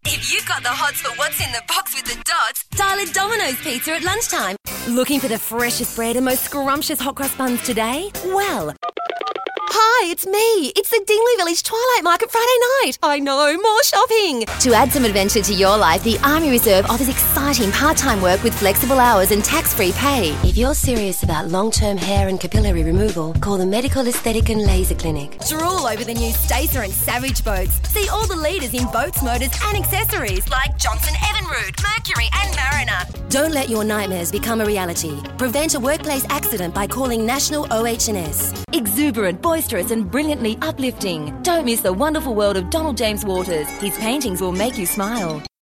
If you got the hots for what's in the box with the dots, dial a Domino's Pizza at lunchtime. Looking for the freshest bread and most scrumptious hot cross buns today? Well... Hi, it's me. It's the Dingley Village Twilight Market Friday night. I know, more shopping. To add some adventure to your life, the Army Reserve offers exciting part-time work with flexible hours and tax-free pay. If you're serious about long-term hair and capillary removal, call the Medical Aesthetic and Laser Clinic. Drool over the new Stacer and Savage boats. See all the leaders in boats, motors and accessories like Johnson Evinrude, Mercury and Mariner. Don't let your nightmares become a reality. Prevent a workplace accident by calling National OH&S. Exuberant, boisterous and brilliantly uplifting. Don't miss the wonderful world of Donald James Waters. His paintings will make you smile.